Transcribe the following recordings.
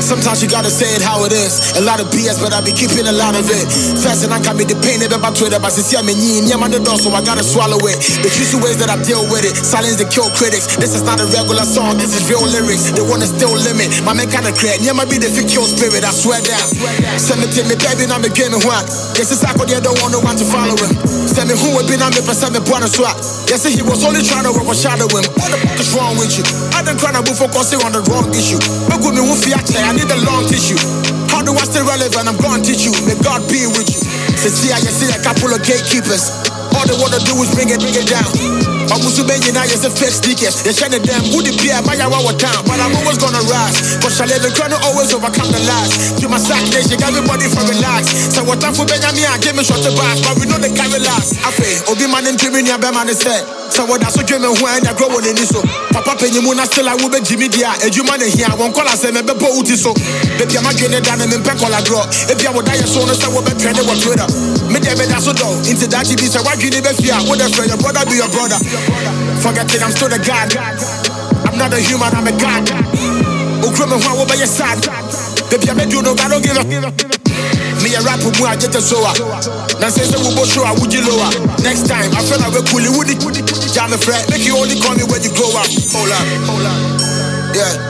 Sometimes you gotta say it how it is. A lot of BS, but I be keeping a lot of it. First and I can be the pain about Twitter, but since I'm in the door, so I gotta swallow it. The choosy ways that I deal with it. Silence the kill critics. This is not a regular song, this is real lyrics. They wanna still limit. My man kinda create. Yeah, might be the fit kill spirit, I swear down. Send me to me, baby, and I'm a game and what? Yes, it's like I don't want no one to follow him. Send me who would be, I'm a percent of one swap. Yes, he was only trying to overshadow him. What the fuck is wrong with you? I done cry for focusing on the wrong issue. But with me, I need a long tissue. How do I stay relevant? I'm gonna teach you. May God be with you. Since I see a couple of gatekeepers. All they wanna do is bring it down. I'm also being now, yes, a fake stickers. They're shining them, who the beer, my hour town. But I'm always gonna rise. Cause I live in crown, always overcome the lies. To my sack, they shake everybody for relax. So what time for Benjamin, I gave me short to back. But we know they carry last. I pay, Obi man and Jimmy, your man is said. So what that's what Jimmy when I grow in this. Papa Penny still I will be Jimmy Dia. A human here, one call us and a boat is so. Baby, I'm getting it down and in Pecola draw. If you would die, so no, so we'll be training what Twitter. Maybe that's so dull. Into that, TV, so why you never fear? What if your brother be your brother? Forget it, I'm still the God. I'm not a human, I'm a God. Ukraine, what by your side? Baby, I made you know I don't give a. Me a rap who I get a soa. Now say we both show I would you lower. Next time, I feel like we're cool. Would it jam a friend? Make you only call me when you grow up. Hold up. Yeah.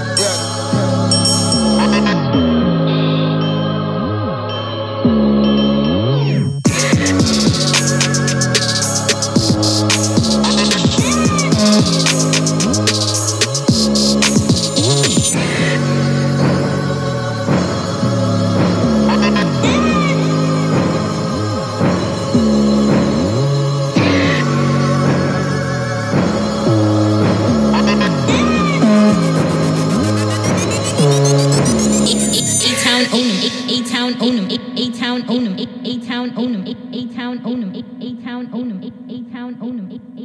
A-Town own 'em, A-Town own 'em, A-Town own 'em, A-Town own 'em, A-Town own 'em, A-Town own 'em, A-Town own 'em.